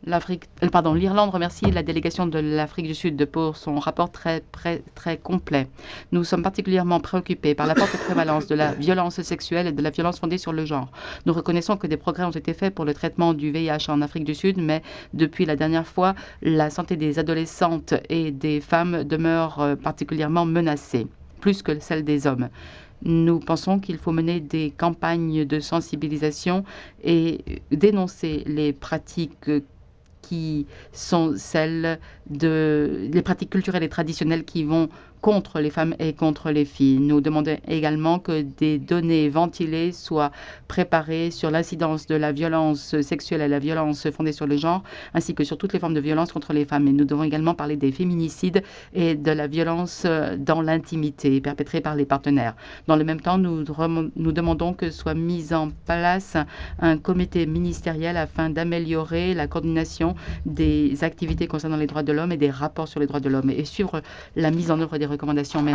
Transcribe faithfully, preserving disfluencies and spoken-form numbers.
L'Afrique, euh, pardon, l'Irlande remercie la délégation de l'Afrique du Sud pour son rapport très, très, très complet. Nous sommes particulièrement préoccupés par la forte prévalence de la violence sexuelle et de la violence fondée sur le genre. Nous reconnaissons que des progrès ont été faits pour le traitement du V I H en Afrique du Sud, mais depuis la dernière fois, la santé des adolescentes et des femmes demeure euh, particulièrement menacée, plus que celle des hommes. Nous pensons qu'il faut mener des campagnes de sensibilisation et dénoncer les pratiques qui sont celles de les pratiques culturelles et traditionnelles qui vont contre les femmes et contre les filles. Nous demandons également que des données ventilées soient préparées sur l'incidence de la violence sexuelle et la violence fondée sur le genre, ainsi que sur toutes les formes de violence contre les femmes. Et nous devons également parler des féminicides et de la violence dans l'intimité perpétrée par les partenaires. Dans le même temps, nous, nous demandons que soit mis en place un comité ministériel afin d'améliorer la coordination des activités concernant les droits de l'homme et des rapports sur les droits de l'homme et suivre la mise en œuvre des recommandations.